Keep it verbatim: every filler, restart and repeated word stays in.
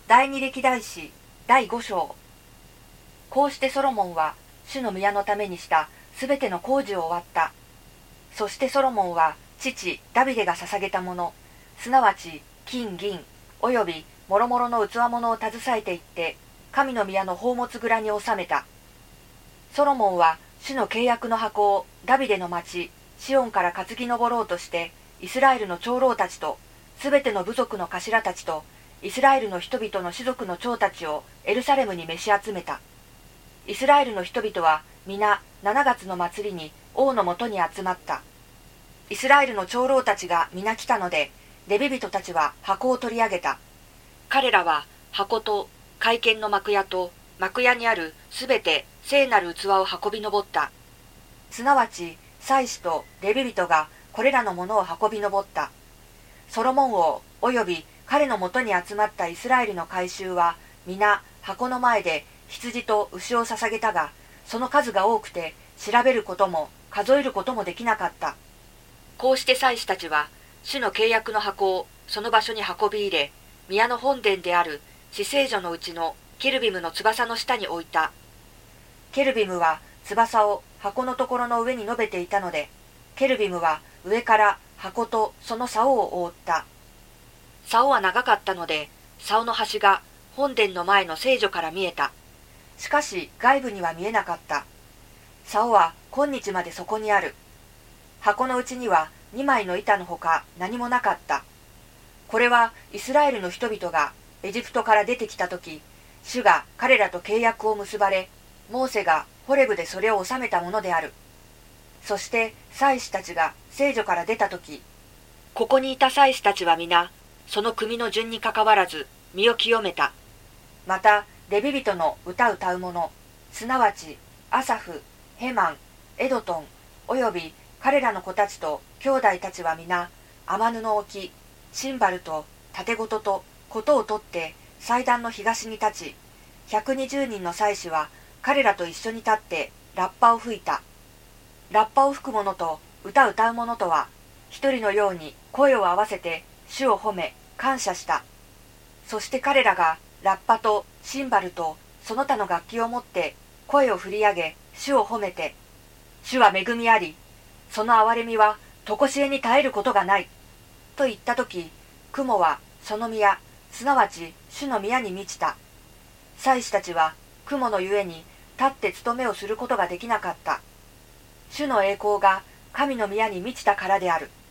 第二歴代史だいご章。こうしてソロモンは主の宮のためにしたすべての工事を終わった。そしてソロモンは父ダビデが捧げたもの、すなわち金銀および諸々の器物を携えていって神の宮の宝物蔵に収めた。ソロモンは主の契約の箱をダビデの町シオンから担ぎ上ろうとしてイスラエルの長老たちとすべての部族の頭たちとイスラエルの人々の士族の長たちをエルサレムに召し集めた。イスラエルの人々は皆しちがつの祭りに王のもとに集まった。イスラエルの長老たちが皆来たので、レビ人たちは箱を取り上げた。彼らは箱と会見の幕屋と幕屋にあるすべて聖なる器を運び上った。すなわち祭司とレビ人がこれらのものを運び上った。ソロモン王および彼のもとに集まったイスラエルの改宗は皆箱の前で羊と牛を捧げたが、その数が多くて調べることも数えることもできなかった。こうして祭司たちは主の契約の箱をその場所に運び入れ、宮の本殿である至聖所のうちのケルビムの翼の下に置いた。ケルビムは翼を箱のところの上に述べていたので、ケルビムは上から箱とその竿を覆った。竿は長かったので、竿の端が本殿の前の聖所から見えた。しかし外部には見えなかった。竿は今日までそこにある。箱のうちにはにまいの板のほか何もなかった。これはイスラエルの人々がエジプトから出てきたとき、主が彼らと契約を結ばれ、モーセがホレブでそれを収めたものである。そして祭司たちが聖所から出たとき、ここにいた祭司たちは皆、その組の順にかかわらず身を清めた。またレビ人の歌歌う者、すなわちアサフ、ヘマン、エドトンおよび彼らの子たちと兄弟たちは皆雨布を着、シンバルと盾事と琴を取って祭壇の東に立ち、ひゃくにじゅうにんの祭司は彼らと一緒に立ってラッパを吹いた。ラッパを吹く者と歌歌う者とは一人のように声を合わせて主を褒め感謝した。そして彼らがラッパとシンバルとその他の楽器を持って声を振り上げ主を褒めて、主は恵みあり、その憐れみは常しえに絶えることがないと言ったとき、雲はその宮、すなわち主の宮に満ちた。祭司たちは雲のゆえに立って務めをすることができなかった。主の栄光が神の宮に満ちたからである。